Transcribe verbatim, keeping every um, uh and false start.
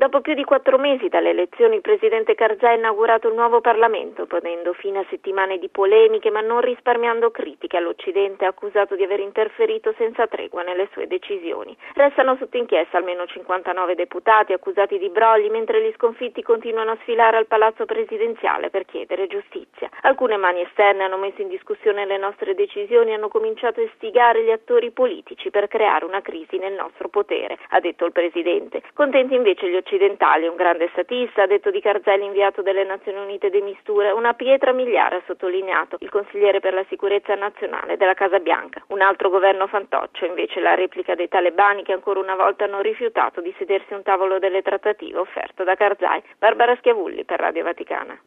Dopo più di quattro mesi dalle elezioni, il presidente Karzai ha inaugurato il nuovo Parlamento, ponendo fine a settimane di polemiche ma non risparmiando critiche all'Occidente, accusato di aver interferito senza tregua nelle sue decisioni. Restano sotto inchiesta almeno cinquantanove deputati accusati di brogli, mentre gli sconfitti continuano a sfilare al palazzo presidenziale per chiedere giustizia. Alcune mani esterne hanno messo in discussione le nostre decisioni e hanno cominciato a istigare gli attori politici per creare una crisi nel nostro potere, ha detto il presidente. Contenti invece gli occidentali, un grande statista, ha detto di Karzai l'inviato delle Nazioni Unite de Mistura, una pietra miliare, ha sottolineato il consigliere per la sicurezza nazionale della Casa Bianca. Un altro governo fantoccio, invece, la replica dei talebani che ancora una volta hanno rifiutato di sedersi a un tavolo delle trattative offerto da Karzai. Barbara Schiavulli per Radio Vaticana.